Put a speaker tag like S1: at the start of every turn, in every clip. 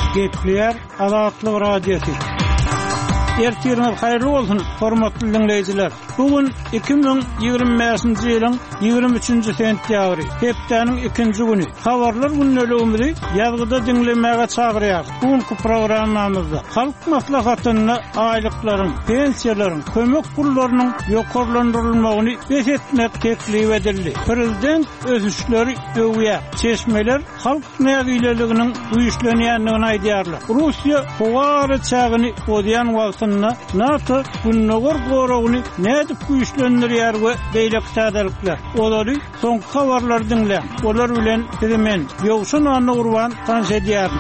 S1: Gepler Azatlyk Radiosu. Ertiriniz hayırlı olsun, hormatly dinleyijiler. Bugün 2025-nji ýylyň 23-nji sentýabry, hepdeniň 2-nji güni. Habarlar günnäligimizi ýazgyda dinlemäge çagyrýar. Bugünkü programmamyzda halk maslahatyna aýlyklaryň, pensiýalaryň, kömek pullarynyň ýokarlandyrylmagyny etmek teklip edildi. Prezident özüşleri öwýär. Çeşmeler halk nägileliginiň güýçlenýändigini aýdýarlar. Russiýa howary çagyny odyan wagtynda NATO günnäger goragyny nädip güýçlendirýär we beýle täzelikler. Olary soňky habarlar dinle. Olar bilen men ýogşun any urban tanşedýär.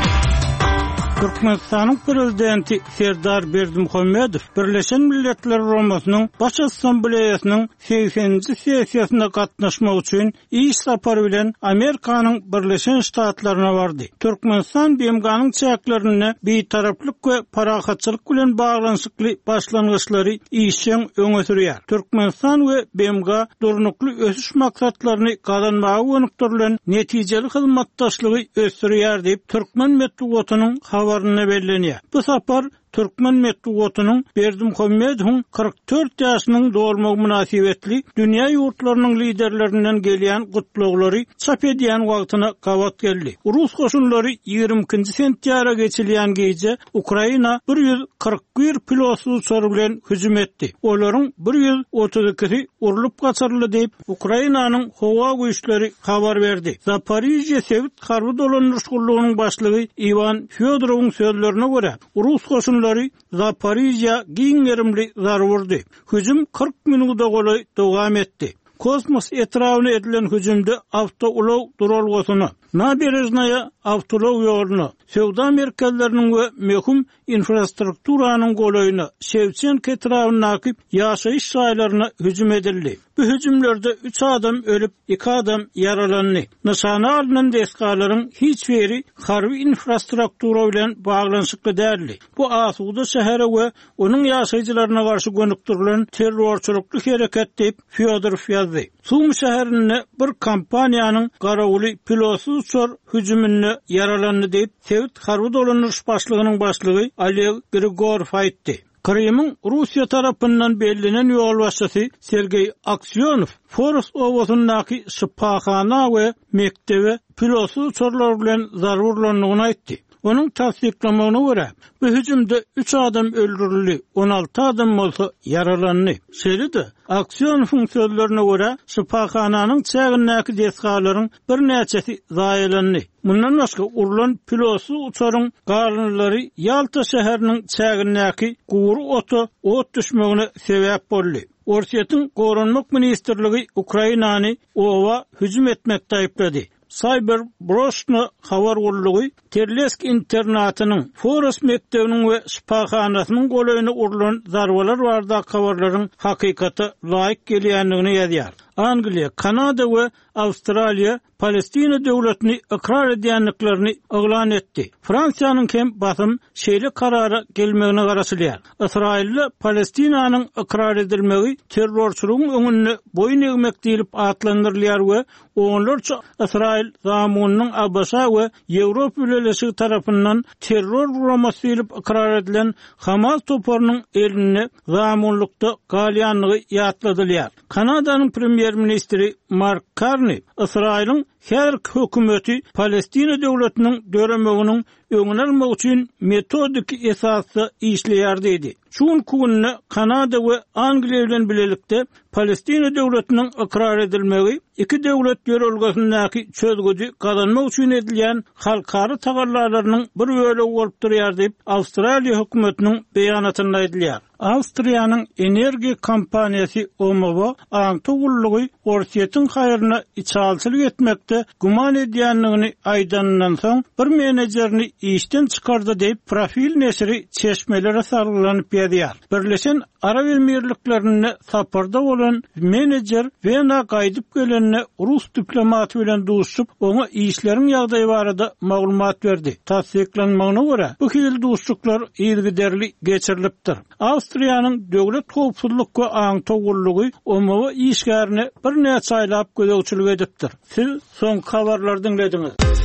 S1: Türkmenistanyň prezidenti Serdar Berdimuhammedow Birleşen Milletler Romasynyň Baş Assambleýasynyň 80-nji sessiýasyna gatnaşmak üçin iş sapary bilen Amerikanyň Birleşen Ştatlaryna bardy. Türkmenistan BMG-nyň çäklerini beýtaraplyk we parahatçylyk bilen baglanşykly başlangyçlary işiň öňe sürýär. Türkmenistan we BMG durnukly ösüş maksatlaryny gazanmagy önükdirilen netijeli hyzmatdaşlygy ösürýär diýip Türkmen medeniýetiniň habarına bellenýär. Bu sapar Türkmen medeniýetiniň Berdimuhammedowyň 44 ýaşynyň dolmagy münasibetli dünýä ýurtlarynyň liderlerinden gelýän gutlaglary çap edýän wagtyna gabat geldi. Rus goşunlary 22-nji sentýara geçilýän gece Ukraina 141 pilotsuz uçar bilen hüjüm etdi. Olaryň 132-si urulup gaçyryldy diýip Ukrainanyň howa güýçleri habar berdi. Zaporizhye Sowet harby dolanýarçylygynyň başlygy Ivan Fyodorowyň sözlerine görä Rus goşunlary Zaporizhye giňerimli zar vurdy. Hüjüm 40 minutda golay dowam etdi. Kosmos etrawyna edilen hüjümde awtoulow duralgysyny, Naberezhnaya awtoulow ýoluny, sowda merkezleriniň we möhüm infrastrukturanyň golaýyny, Şewçenko etrawyna nakyp ýaşaýyş şaýlaryna hüjüm edildi. Bu hüjümlerde 3 adam ölüp 2 adam yaralandy. Nişana alynan deskalaryň hiç biri harby infrastruktura bilen baglanşykly däldi. Bu Asuda şäheri we onuň ýaşaýjylaryna garşy gönükdirilen terrorçylykly hereket diýip Fyodorov ýazdy. Sum şäherinde bir kompaniýanyň garaguly pilotsuz uçar hüjüminde yaralandy diýip Sowet harby dolanýarç başlygynyň başlygy Olev Grigorov aýtdy. Krymyň Russiýa tarapyndan bellenen ýol başçysy Sergey Aksyonov Forus owasyndaky şypahana we mektebe pilotsuz uçarlar bilen zarurlandygyny aýtdy. Onun tasdiklamagyna görä, bu hüjümde 3 adam öldürildi, 16 adam bolsa yaralandy. Şeýle-de Aksiyonowň sözlerine görä, şypahanyň çägindäki deskalaryň bir näçesi zaýalandy. Mundan başga urulan pilotsuz uçaryň garlary Yalta şäheriniň çägindäki gowru ot düşmegine sebäp boldy. Orsiýatyň Goranmak ministrligi Ukrainany owa hüjüm etmekde aýplady. Cyber Broshna habar gurulugy Terlesk internatynyň Forus mektebiniň we şypahanasynyň golaýyna urulan zarbalar barda habarlaryň hakykaty laýyk gelýändigini ýazýar. Angliýa, Kanada we Awstraliýa Palestina döwletini ikrar edýänliklerini oglan etdi. Fransiýanyň hem basym şeýle karara gelmegine garaşylýar. Israilli Palestinanyň ikrar edilmegi terrorçylygyň öňüne boyun egmek diýilip atlandyrylýar we onlarça Israil zamanynyň Abasa we Ýewropa ülelesi tarapyndan terror guramasy diýilip ikrar edilen Hamas toparynyň eline zamanlykda galýanlygy ýatladylýar. Kanadanyň premier ministri Mark Carney Israil'in her hökümeti Palestina döwletiniň döremeginiň öňüne almak üçin metodik esasda işleýär dedi. Şuň gününe Kanada we Angliýa bilen bilelikde Palestina döwletiniň ikrar edilmegi iki döwlet ýörelgesindäki çözgüji gazanmak üçin edilýän halkary tagarlalarynyň bir böle bolup durýar diýip Awstraliýa hökümetiniň beýanatynda aýdylýar. Awstriýanyň energiýa kompaniýasy OMV aňtugullygy Orsiýatyň haýryna içalçylyk etmekde guman edýänligini aýdanyndan soň bir menejerini işden çykardy diýip Profil nesri çeşmelere sargylanyp ýazýar. Birleşen Arab Emirliklerine saparda bolan menejer Wena gaýdyp gelenine Rus diplomaty bilen duşup oňa işleriň ýagdaýy barada maglumat berdi. Tasdiklanmagyna görä bu hil duşuklar ýergiderli geçirilipdir. Awstriýanyň döwlet howpsuzlyk we aňtugullygy OMV işgärine bir näçe aýlap gödäwçilik edipdir. Siz soň habarlardan dinlediňiz.